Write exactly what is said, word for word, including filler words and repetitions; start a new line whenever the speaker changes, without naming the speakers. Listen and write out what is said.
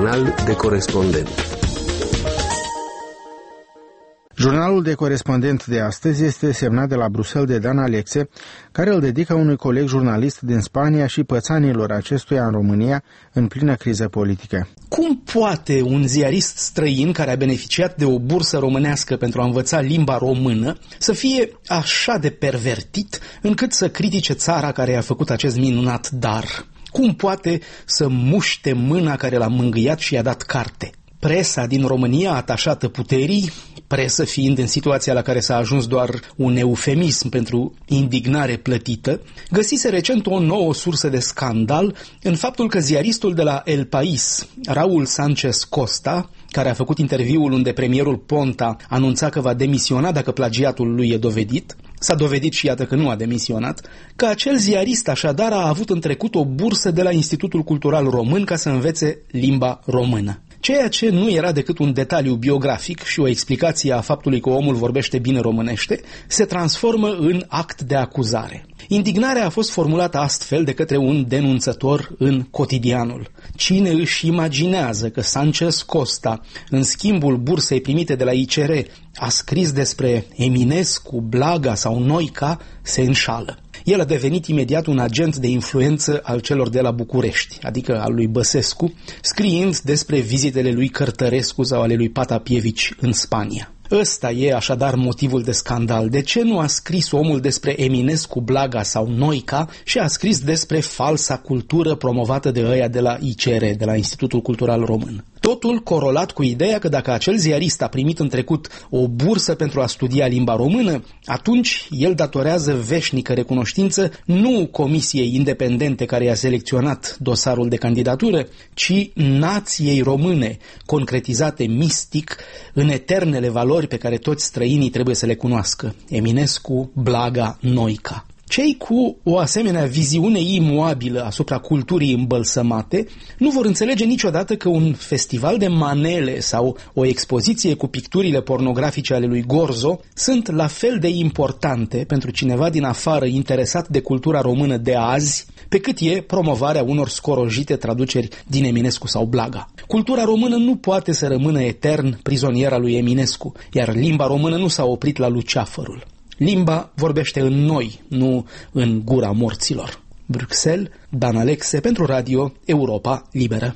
Jurnal de corespondent.
Jurnalul de corespondent de astăzi este semnat de la Bruxelles de Dan Alexe, care îl dedică unui coleg jurnalist din Spania și pățanilor acestuia în România în plină criză politică.
Cum poate un ziarist străin care a beneficiat de o bursă românească pentru a învăța limba română să fie așa de pervertit încât să critique țara care i-a făcut acest minunat dar? Cum poate să muște mâna care l-a mângâiat și i-a dat carte? Presa din România, atașată puterii, presă fiind în situația la care s-a ajuns doar un eufemism pentru indignare plătită, găsise recent o nouă sursă de scandal în faptul că ziaristul de la El País, Raúl Sánchez Costa, care a făcut interviul unde premierul Ponta anunța că va demisiona dacă plagiatul lui e dovedit, s-a dovedit și iată că nu a demisionat, că acel ziarist așadar a avut în trecut o bursă de la Institutul Cultural Român ca să învețe limba română. Ceea ce nu era decât un detaliu biografic și o explicație a faptului că omul vorbește bine românește, se transformă în act de acuzare. Indignarea a fost formulată astfel de către un denunțător în Cotidianul. Cine își imaginează că Sánchez Costa, în schimbul bursei primite de la I C R, a scris despre Eminescu, Blaga sau Noica, se înșală. El a devenit imediat un agent de influență al celor de la București, adică al lui Băsescu, scriind despre vizitele lui Cărtărescu sau ale lui Patapievici în Spania. Ăsta e așadar motivul de scandal. De ce nu a scris omul despre Eminescu, Blaga sau Noica și a scris despre falsa cultură promovată de ăia de la I C R, de la Institutul Cultural Român? Totul corolat cu ideea că dacă acel ziarist a primit în trecut o bursă pentru a studia limba română, atunci el datorează veșnică recunoștință nu comisiei independente care i-a selecționat dosarul de candidatură, ci nației române, concretizate mistic în eternele valori pe care toți străinii trebuie să le cunoască: Eminescu, Blaga, Noica. Cei cu o asemenea viziune imuabilă asupra culturii îmbălsămate nu vor înțelege niciodată că un festival de manele sau o expoziție cu picturile pornografice ale lui Gorzo sunt la fel de importante pentru cineva din afară interesat de cultura română de azi, pe cât e promovarea unor scorojite traduceri din Eminescu sau Blaga. Cultura română nu poate să rămână etern prizoniera lui Eminescu, iar limba română nu s-a oprit la Luceafărul. Limba vorbește în noi, nu în gura morților. Bruxelles, Dan Alexe pentru Radio Europa Liberă.